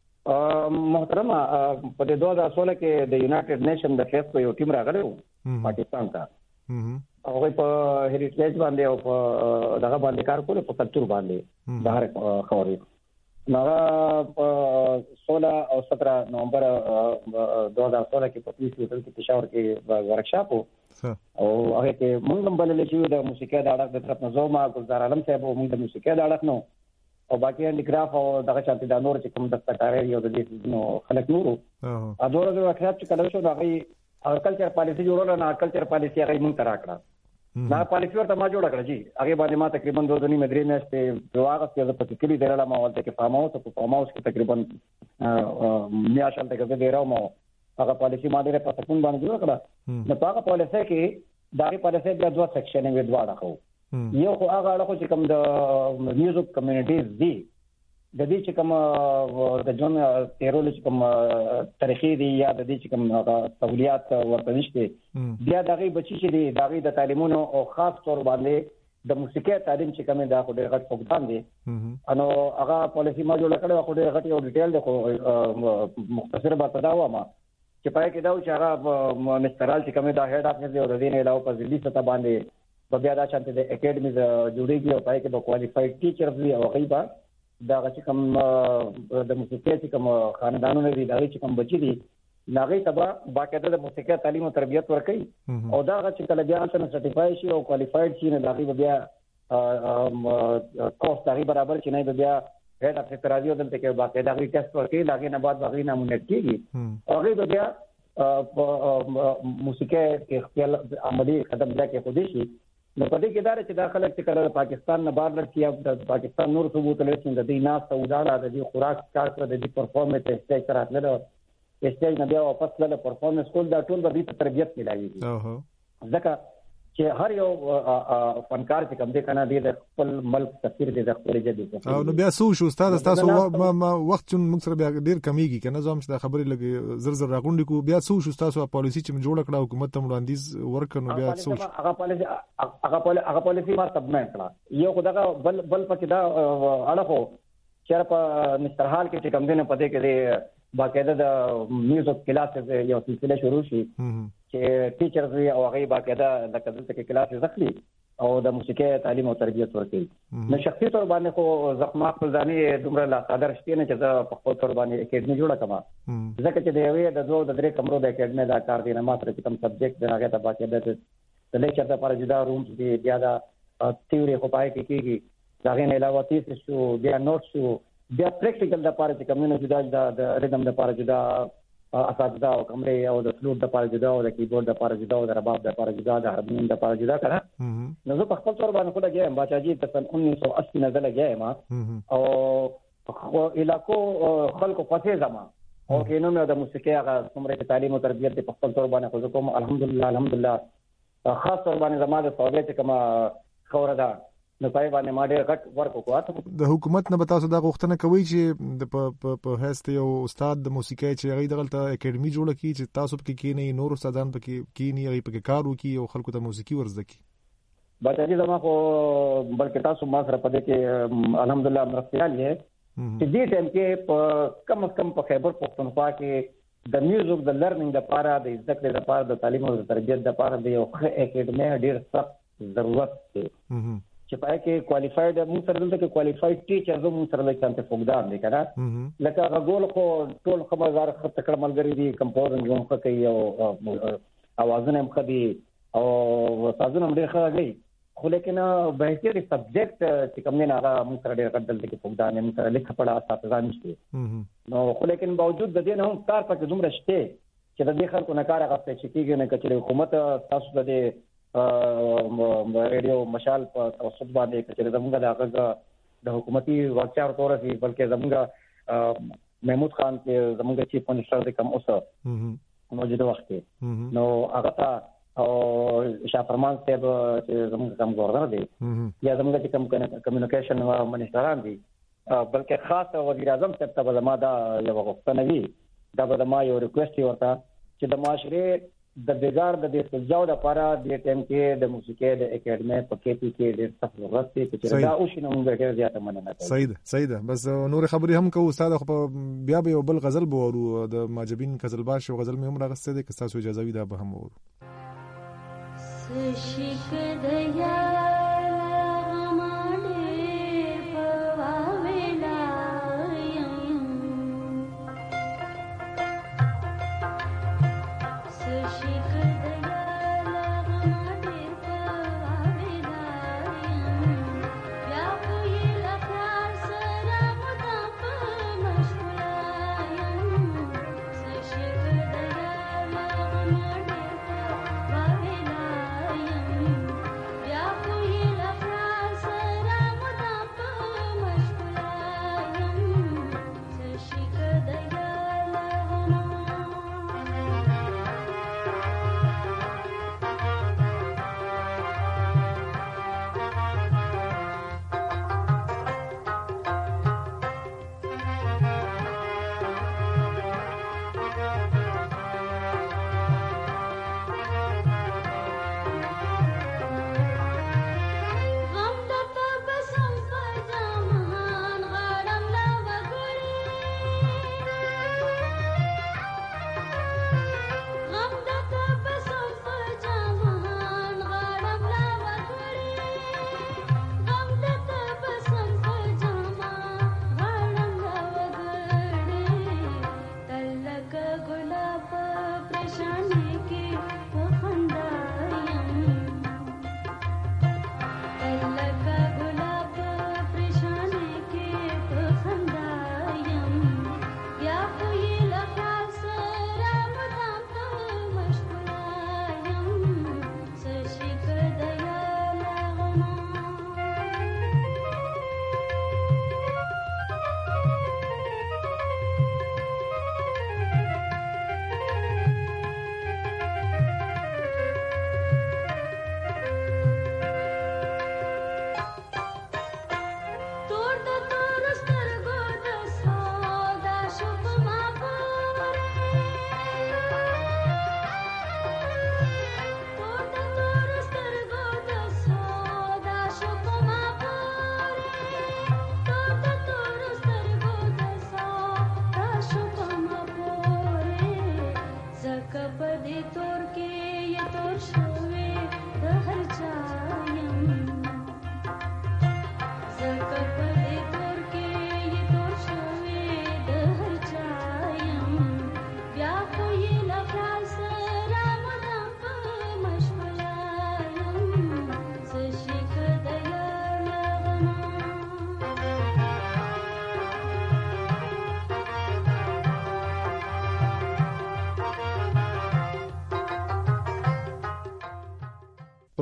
محترم په 2016 کې د یونایټډ نیشن د فیس په یو ټیم راغلی پاکستان ته هغه په هریټیج باندې او په دغه باندې کار کول په کلچر باندې بهر خوري نو 16 او 17 نومبر 2016 کې په پیس هوټل کې پېښور کې ورکشاپ او هغه کې موږ هم بلل شو د موسیقي د اړه د طرف نه زوما ګلزار عالم صاحب او موږ د موسیقي د اړه نو او باقي هندیکراف او دغه چاته د نور چې کوم دستکاري یو د دې نو خلک نورو ا دوره د وکړه چې کله شو هغه کلچر پالیسي جوړول نه کلچر پالیسي هغه موږ ترا کړه نه پالیسي ورته ما جوړ کړی هغه باندې ما تقریبا 2 مدري میاشتې دواغه چې په تکلی دراله ما ولته کې فارم هاوس کې تقریبا میاشل ته کې دیراو ما هغه پالیسي ما ډېر په تکون باندې جوړ کړه نو هغه پالیسي کې دغه پالیسي بیا دوه سیکشن وي دواړه خو یو خو هغه اړه چې کوم د میوزیک کمیونټیز دي د دې چې کوم د جون تیرول چې کوم تاریخي دي یا د دې چې کوم سہولیات ورته نشته بیا دغه بچی چې دي دغه د تعلیمونو او خاص طور باندې د موسیقي تعلیم چې کوم دا خو ډېر غټ فقدان دي انو هغه پالیسي ما جوړ کړو خو ډېر غټ یو ډیټیل دی خو مختصر به تداوه ما چې پای کې دا چې هغه مسترال چې کومه دا هډ اپ نه دی او د دې نه علاوه په ځلې ستا باندې په بیا دا شانته د اکیډمي جوړیږي او پای کې د کوالیفاید ټیچرز وي او غیبا دا چې کوم د موسیقي چې کوم خاندانونه دي دا چې کوم بچي دي ناغي تبا باقاعده د موسیقي تعلیم او تربیت ورکړي او دا چې کله بیا څنګه سرټیفای شي او کوالیفاید شي نه داغي بیا کوست داغي برابر چې نه بیا هډ اپ ترازیو دلته کې باقاعده غي ټیسټ ورکړي لاګي نه بعد باغی نمونه کیږي او غي بیا موسیقي کې خپل عملی قدم ځکه خو دي شي نو پدې کې دا چې داخله چې کله پاکستان نه بهر لړ کیه د پاکستان نور ثبوت لري چې د دې ناس سوداړه د دې خوراک کار کړ د دې پرفارمنس اسټیج تر اتللو اسټیج نه بیا واپس له پرفارمنس کول دا ټول د دې تربیت ملایي ځکه چې هر یو فنکار چې کوم دې کنه د خپل ملک تفسیر دې د خپل جدي او نو بیا سو شو استاد تاسو وخت چې موږ سره بیا ډیر کمیږي کنه زم چې خبرې لګي زر زر راغونډي کو بیا سو شو تاسو پالیسی چې جوړ کړه حکومت ته وړاندیز ورکړنو بیا سو هغه پالیسی ما سبمټ کړه یو خدای بل پکې دا اړه چې په مسترحال کې چې کوم دې نه پدې کې باقاعده د میوزیک کلاسز یو سلسله شروع شي چې ټیچرز او هغه باقاعده د کدلته کې کلاسز اخلي او د موسیقي تعلیم او تربیت ورکوي نو شخصي تور باندې خو زخمه خپل ځاني دومره لا قدر شته نه چې زه په خپل تور باندې اکیډمي جوړه کما ځکه چې د یوې د دوه د درې کمرو د اکیډمي دا کار دی نه ماته چې کوم سبجیکټ دی هغه ته باقاعده د لیکچر لپاره جدا رومز دی بیا دا تیوري خو پای کې کیږي دا غي نه علاوه تیس شو بیا نوټ شو بیا پریکټیکل د لپاره چې کومونه جدا د ریدم د لپاره جدا اساتذه او کمرې او د فلوټ د لپاره جدا او د کیبورډ د لپاره جدا او د رباب د لپاره جدا د هارمونیم د لپاره جدا کړه نو زه په خپل تور باندې خو لګیم باچاجي د 1980 نه لګیم او خو علاقو خلکو پته زما او کینو مې د موسیقي هغه څومره تعلیم او تربیت په خپل تور باندې خو کوم الحمدلله خاص تور باندې زما د سہولت کما خوره ده نو پای باندې ما ډېر غټ ورک وکړ د حکومت نه بتاسو دا غوښتنه کوي چې د په هسته یو استاد د موسیقي چې هغه دغلته اکیډمي جوړه کړي چې تاسو پکې کې نه نور استادان پکې کې نه هغه پکې کار وکړي او خلکو ته موسیقي ورزده کړي بچی زما خو بلکې تاسو ما سره پدې کې الحمدلله مرستيال یې چې دې ټیم کې په کم از کم په خیبر پښتونخوا کې د میوزیک د لرنینګ لپاره د ذکر لپاره د تعلیم او تربیت لپاره د یو اکیډمي ډېر سخت ضرورت دی چې پای کې کوالیفاید موږ سره دلته کې کوالیفاید ټیچرز موږ سره لکه فوقدار دي کنه لکه غول خو ټول خبردار خط کړه ملګری دي کمپوزنګ هم کوي او اوازونه هم کوي او تاسو هم ډېر ښه غږی خو لیکن بهتري سبجیکټ چې کوم نه هغه موږ سره ډېر دلته کې فوقدار نه موږ سره لیکه پړه اساتذه نشته نو خو لیکن باوجود د دې نه هم کار پکې دومره شته چې د دې خلکو نه کار غوښته چې کېږي نه کچې حکومت تاسو د ریډیو مشال په توسط باندې چې زموږ د هغه د حکومتي واقعار تور سي بلکې زموږ محمود خان چې زموږ چیف منسٹر د کوم اوسه موجوده وخت نو هغه ته او شافرمان صاحب چې زموږ کوم گورنر دی یا زموږ چې کوم کمیونیکیشن منسٹران دي بلکې خاص وزیر اعظم صاحب ته زما دا یو غوښتنه وی دا به ما یو ریکوست ورته چې د معاشره د بیګار د دې سجاو د لپاره د ټیم کې د موسیقي د اکیډمي په کې کې ډېر سخت ضرورت دی چې دا او شنو موږ ډېر زیاته مننه کوو صحیح ده بس نور خبرې هم کوو استاد خو بیا به یو بل غزل بورو د ماجبین غزل باش او غزل مې هم راغسته دي که تاسو اجازه وي دا به هم ورو Yeah.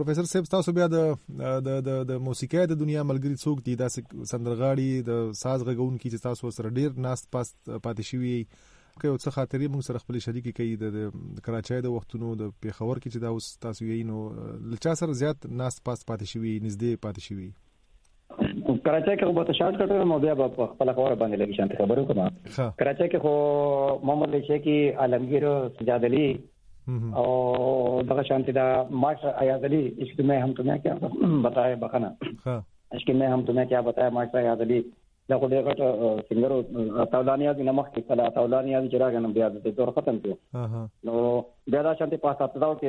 پروفیسور صاحب تاسو بیا د موسیقۍ د دنیا ملګری څوک دي داسې سندرغاړي د ساز غږونکي چې تاسو سره ډیر ناست پاست پاتې شوي که یو څه خاطرې موږ سره خپل شریکي کوي د کراچۍ د وختونو د پیښور کې چې دا اوس تاسو یې نو له چا سره زیات ناست پاست پاتې شوي نږدې پاتې شوي کراچۍ کې به شارټ کټ مو بیا په خپل خبره باندې لګی شانتي خبرو کوم کراچۍ کې خو محمد شیخی عالمگیر سجاد علي او دغه شانتي دا ماسٹر ایاز علي عشق میں ہم تمہیں کیا بتائے بخنا عشق میں ہم تمہیں کیا بتائے ماسٹر ایاز علي دا خو ډېر غټ سنګر تاولانیا د نمخ کې کله تاولانیا د چراغ بیا د دور ختم کړو نو بیا دا شانتي پاسه تاو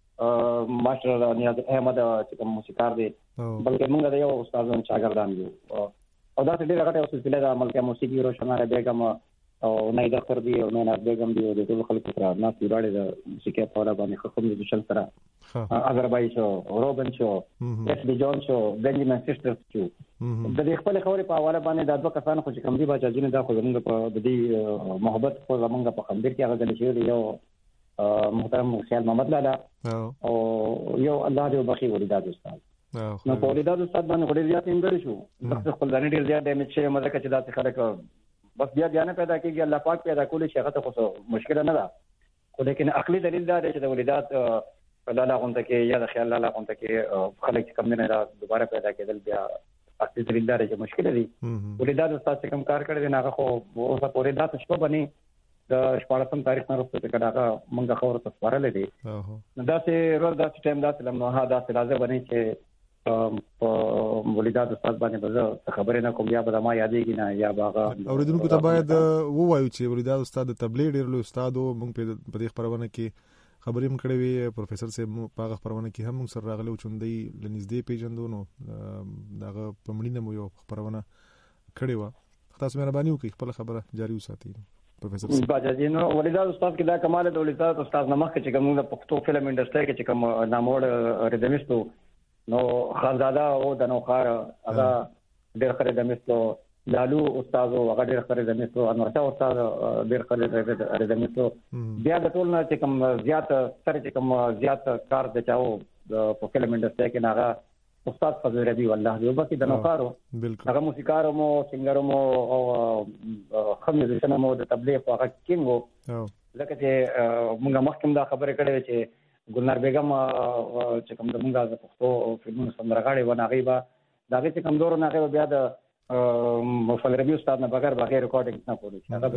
کې ماسٹر نیاز احمد چې کوم موسیقار دی بلکې موږ د یو استاد شاګردان یو او دا ډېر غټ سلسله د عمل کې موسیقي روشنه بیگم او نایده اختر دی او میناز بیگم دی او د ټول خلکو سره ناس ویراړي د موسیقي په اړه باندې خصوصي د شل سره اگربای شو روبن شو ایس ډي جون شو بنجامین سیسټرز شو د دې خپل خبرې په حواله باندې د دوه کسانو خو چې کوم دی باچا جن دا خو زموږ په د دې محبت خو زموږ په خندر کې هغه د شی یو محترم خیال محمد لالا او یو الله دې وبخي ولادت استاد نو په ولادت استاد باندې ډېر زیات انګړ شو خپل ځان ډېر زیات ډیمیج شي مزه کې چې دا خلک بس بیا نه پیدا کیږي الله پاک پیدا کولی شي هغه ته خو مشکل نه ده خو لیکن عقلي دلیل دا دی چې د ولادت لاله غونډه کې یا د خیال لاله غونډه کې خلک کم نه را دوباره پیدا کېدل بیا عقلي دلیل دا دی چې مشکل دي ولادت استاد کم کار کړی نه هغه خو اوسه پورې دا څه بني د 14 تاریخ نه وروسته چې کډاغه مونږه خبره تسوارل دي نو دا چې روز دا ټایم دا سلام نو دا لازم بني چې په ولادت استاد باندې به خبرې نه کوم یا به ما یادېږي نه یا باغه اوریدونکو ته باید ووایو چې ولادت استاد تبلیغ ډېر لوی استاد او موږ په دې خبرونه کې خبرې هم کړې وي پروفیسور صاحب په هغه خبرونه کې هم موږ سره راغلی او چوندې لنږدې پیژندو نو دغه په مړینه مو یو خبرونه کړې وه تاسو مهرباني وکړئ خپل خبره جاری وساتئ پروفیسور صاحب باجی نو ولادت استاد کې دا کمال د ولادت استاد نمخ کې کوم د پښتو فلم انډستری کې کوم ناموړ ریدمیستو نو خانزاده او د نوخار هغه ډېر خره د مستو لالو استاد او هغه ډېر خره د مستو انور شاه استاد ډېر خره د مستو بیا د ټول نه چې کوم زیات سره چې کوم زیات کار د چاو په فلم انډستری کې هغه استاد فضل ربی والله دی وبکه د نوخارو هغه موسیقار مو سنگر مو او خمیر شنه د تبلیغ هغه کینګو لکه چې موږ مخکې دا خبره کړې چې ګلنار بیگم چې کوم د موږ د پښتو فلمونو سندرغاړي و ناغي با داغه چې کوم دور ناغي بیا د مفضل ربی استاد نه بغیر ریکارډینګ نه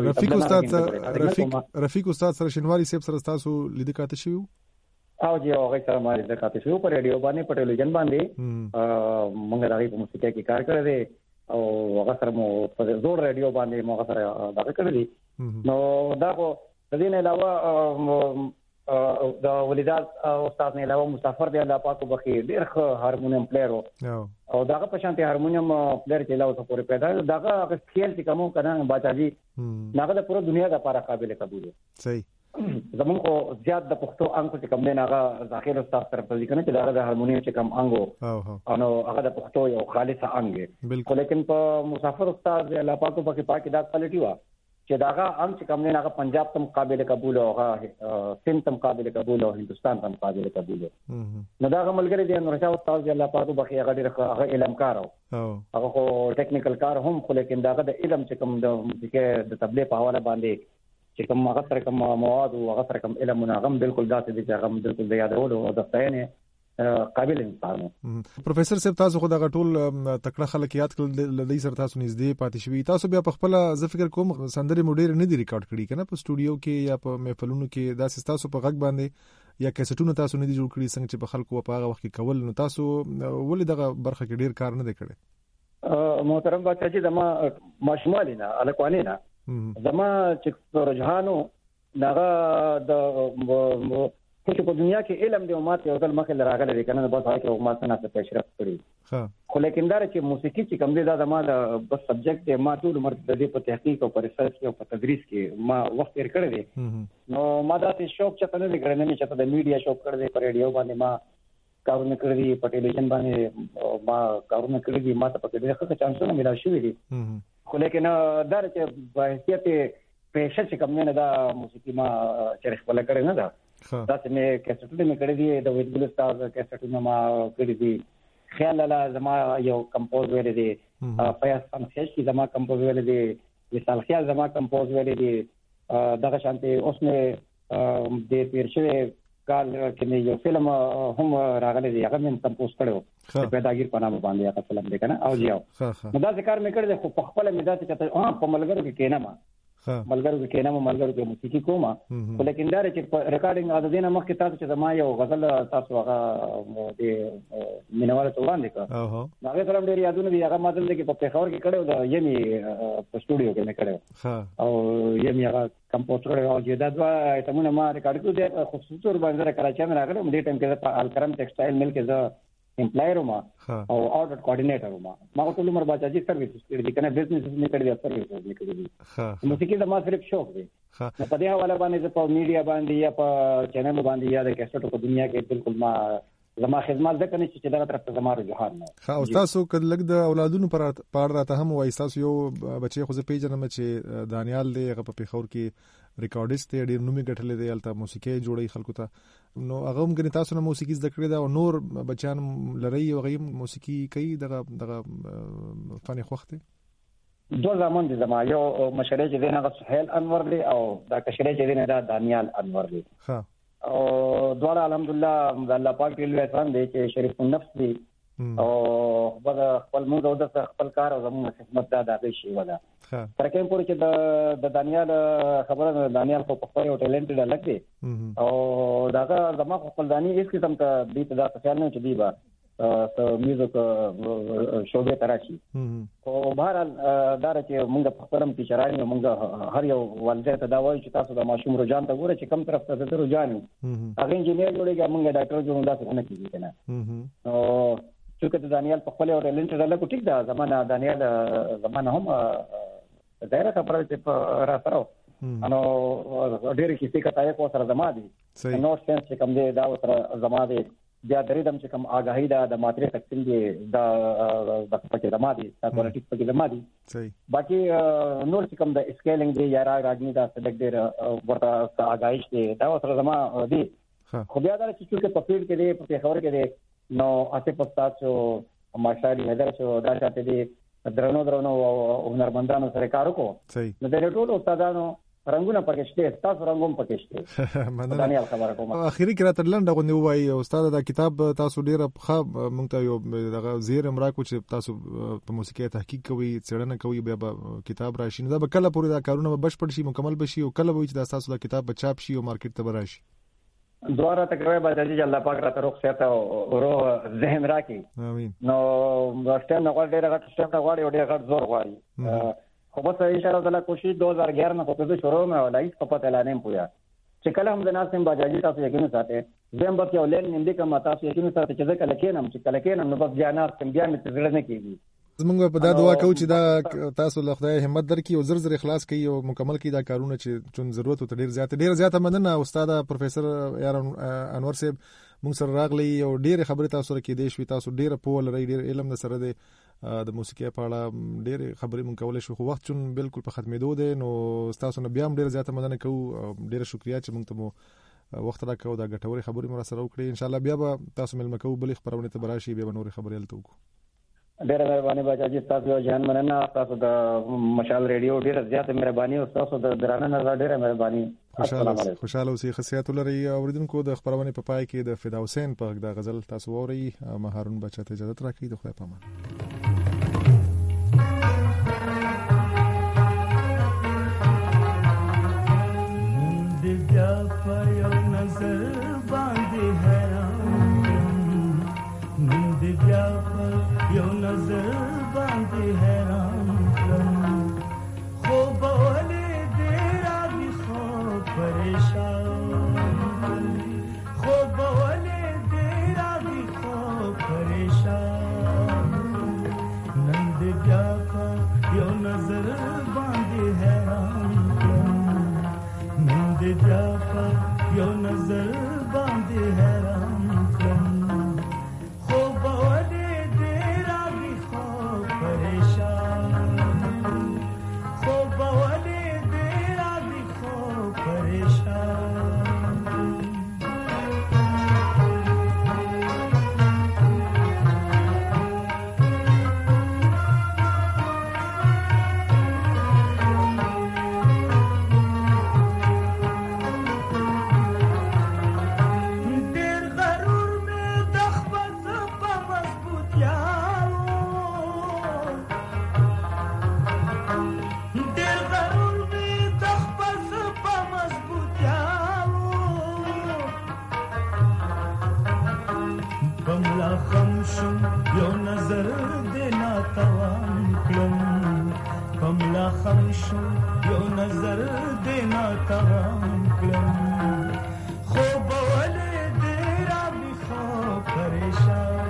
کولی رفیق استاد سره شینواری صاحب سره تاسو لید کاته شو او جی هغه سره ما لید کاته شو پر ریډیو باندې په ټلویزیون باندې موږ دغه په موسیقي کې کار کړی دی او هغه سره مو په زور ریډیو باندې موږ سره دغه کړی دی نو دا خو د دې نه علاوه د ولادت استاد نه علاوه مسافر دی الله پاک وبخي ډېر ښه هارمونیم پلیئر او داغه په شانتي هارمونیم پلیئر چې لاو ته پورې پیدا داغه خیال چې کوم کنه باچاجي ناغه د پوره دنیا د لپاره قابل قبول دی صحیح زمون کو زیات د پښتو انګ چې کوم نه هغه ځاخر استاد طرف ته لیکنه چې داغه د هارمونیم چې کوم انګو نو هغه د پښتو یو خالص انګ خو لیکن په مسافر استاد الله پاک وبخي پاکي دا کوالټي وا چې داغه ام چې کوم نه هغه پنجاب تم قابل قبول او هغه سند تم قابل قبول او هندستان تم قابل قبول نو داغه ملګری دی نور شاه استاد الله پاک بخي هغه ډېر هغه علم کار او هغه خو ټیکنیکل کار هم خو لیکن داغه د علم چې کوم د موسیقي د تبلیغ په حواله باندې چې کوم هغه سره کوم مواد او هغه سره کوم علم مناغم بالکل داسې دي چې هغه بالکل د یادولو او د ستاینې قابل انسان پروفیسور صاحب تاسو خو دا ټول تکړه خلک یاد کړل لدی سره تاسو نږدې پاتې شوي تاسو بیا په خپل ز فکر کوم سندري موډیر نه دی ریکارډ کړی کنه په سټوډیو کې یا په محفلونو کې دا تاسو په غږ باندې یا کیسټونو تاسو نه دی جوړ کړی څنګه چې په خلکو په هغه وخت کې کول نو تاسو ولې دغه برخه کې ډیر کار نه دی کړی محترم بچا چې زما ماشمالینا الکوانینا زما چې رجحانو دغه د چې په دنیا کې علم دی او ماته یو ځل مخې لراغله دي کنه بس هغه او ماته نه څه پیشرفت کړی خو لیکن دا چې موسیقي چې کوم دی دا زموږ د بس سبجیکټ دی ما ټول عمر د دې په تحقیق او په ریسرچ کې او په تدریس کې ما وخت تیر کړی دی نو ما دا ته شوق چته نه کړی نه چې د میډیا شوق کړی دی په ریډیو باندې ما کارونه کړی دي په ټلویزیون باندې ما کارونه کړی دي ما ته په دې ښه چانسونه ملا شوې دي خو لیکن دا چې په حیثیت پیشه چې کوم نه دا موسیقي ما چې خپل کړی نه دا دا چې مې کیسټونه مې کړې دي د ویډیو استاد کیسټونه ما کړې دي خیال الله زما یو کمپوز ویل دي فیاض خان خیش کی زما کمپوز ویل دي مثال خیال زما کمپوز ویل دي دغه شانتي اوس مې د تیر شوی کال کې یو فلم هم راغلی دی هغه مې کمپوز کړو پیداګیر په نامه باندې هغه فلم دی کنه او جیاو نو دا ذکر مې کړی خو په خپل مې دا چې په ملګرو کې کینم ملګرو کې کینم ملګرو کې موسیقي کوم خو لیکن دا چې ریکارډینګ د دینه مخکې تاسو چې زما یو غزل تاسو هغه د مینوال ته وړاندې کړ هغه سره ډېر یادونه دي هغه ماته کې په پیښور کې کړو د یمي په سټوډیو کې مې کړو او یمي هغه کمپوز کړو او دا دوا ایتمونه ما ریکارډ کړو د خصوصي ور باندې کراچۍ مې راغلم دې ټیم کې په الکرم ټیکسټایل مل کې زه امپلایر ما او آرډر کوارډینیټر ما ټول عمر باچاجي سرویسز کړې دي کنه بزنس مې کړې دي سرویسز مې کړې دي موسیقي د ما صرف شوق دی په دې حواله باندې په میډیا باندې یا په چینل باندې یا د کیسټو په دنیا کې بالکل ما زما خدمت ده کنه چې دغه طرف ته زما رجحان نه ها او تاسو کله لګ د اولادونو پر پاړ راته هم وای تاسو یو بچي خو زه پیژنم چې دانیال دی هغه په پیښور کې ریکارډیست دی ډیر نومي ګټلې دی البته موسیقي جوړي خلکو ته نو هغه هم کني تاسو نه موسیقي زده کړې دا او نور بچان لري او غیم موسیقي کوي دغه فن خوخته دو زمان دي زما یو مشره چې دغه سهیل انور دی او دا کشره چې دا دانیال انور دی ها او دواړه الحمدلله الله پاک دې لوی احسان دی چې شریف النفس دی او خپل موږ او د خپل کار او زموږ خدمت دا شي ودا تر کوم پورې چې د دانیال خبره دانیال په خپل یو ټیلنټډ الګ دی او دا زما خپل دانی هیڅ قسم ته دې دا خیال نه چې دی با میوزیک شوبه تراشي او بهرحال دا چې موږ په خپلم کې شرایط موږ هر یو والده ته دا وایي چې تاسو د ماشوم رجحان ته ګوره چې کم طرف ته د رجحان هغه انجینیر جوړیږي موږ ډاکټر جوړو دا څه نه کیږي کنه او چې د دانیال په خپل یو ټیلنټ درلکو ټیک دا زمانہ دانیال زمانہ هم ظاهر خبره چې را سره انو ډېر کیسې کتايه کو سره زما دي نو سنس چې کوم دی دا سره زما دي بیا درېدم چې کوم آگاهی دا د ماتري تقسیم دی دا د پکې زما دي دا پولیټیکس پکې زما دي باقي نور چې کوم د اسکیلینګ دی یا راګنی دا سلیکټ دی ورته آگاهی دی دا سره زما دي خو بیا دا چې په فیلډ کې دی په پیښور کې دی نو اته پستاچو ماشالله هدر شو دا چاته دي درنو هنرمندانو سره کار وکړو نو د ټولو استادانو رنگونه پکشته تاسو رنگوم پکشته دانیال خبره کوم اخیری کې راته لنډه غونډه وایي استاد دا کتاب تاسو ډیر ښه مونږ ته یو دغه زیر امراکو چې تاسو په موسیقي تحقیق کوي څېړنه کوي بیا کتاب راشي نو دا به کله پورې دا کارونه بشپړ شي مکمل بشي او کله وایي چې دا تاسو دا کتاب بچاپ شي او مارکیټ ته راشي دواره تکرار باندې چې الله پاک راته روغ صحت او روح ذهن راکړي امين نو واستنه غوړ ډیر غټ سټپ غوړ ډیر غټ زور غوړي خو بس ان شاء الله تعالی کوشش 2011 में په شروع में ولا هیڅ په پته لانه پویا چې کله هم د ناسم باجاجي تاسو یقین ساتي زم به یو لین نیم دې کوم تاسو یقین ساتي چې کله کېنم نو بس جانات کم بیا مې تزړه نه کیږي زمونږ په دا دعا کوو چې دا تاسو له خدای همت درکړي او زر اخلاص کوي او مکمل کړي دا کارونه چې چون ضرورت ته ډیر زیات مننه استاد پروفیسور یار انور صاحب موږ سره راغلی او ډیر خبرې تاسو سره کې دي شوي تاسو ډیر په ولري ډیر علم سره دی د موسیقي په اړه ډیر خبرې مونږ کولای شو خو وخت چون بالکل په ختمېدو دی نو تاسو نه بیا هم ډیر زیات مننه کوو ډیر شکریا چې مونږ ته وخت راکړو دا ګټوري خبرې مو سره وکړي ان شاء الله بیا به تاسو ملمه کوو بلې خبرونه ته براشي بیا نور خبرې الته وکړو ډېر مهرباني باچاجي تاسو جان مننه تاسو د مشال ریډیو ډېر زیات مهرباني او تاسو د درانه نه ډېر مهرباني خوشاله اوسئ خصيات لري اوریدونکو د خبرونه په پای کې د فدا حسین په د غزل تاسو ووري مهارون بچا ته اجازه راکړئ د خدای پامان यो नजर बांधे हैरान खो बोले तेरा भी खो परेशान खो बोले तेरा भी खो परेशान नंद व्यापा यो नजर बांधे हैरान नंद व्यापा यो नजर خم شم یو نظر دینا توان کلم کملا خم شم یو نظر دینا توان کلم خوب ولی دیرا بخوا پریشان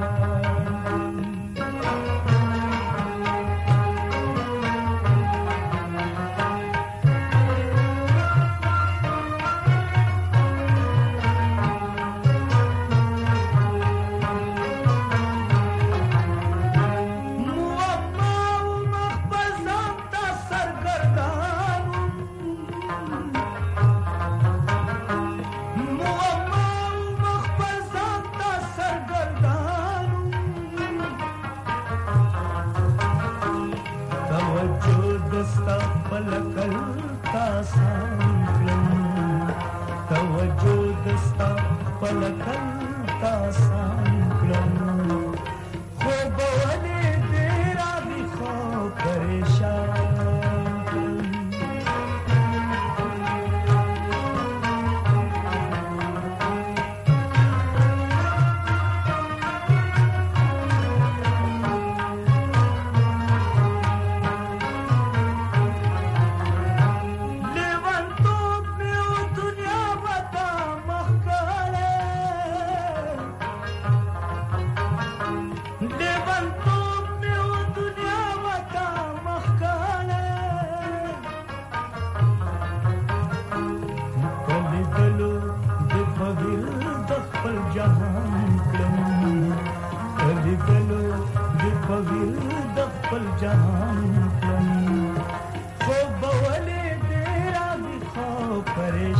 परेशान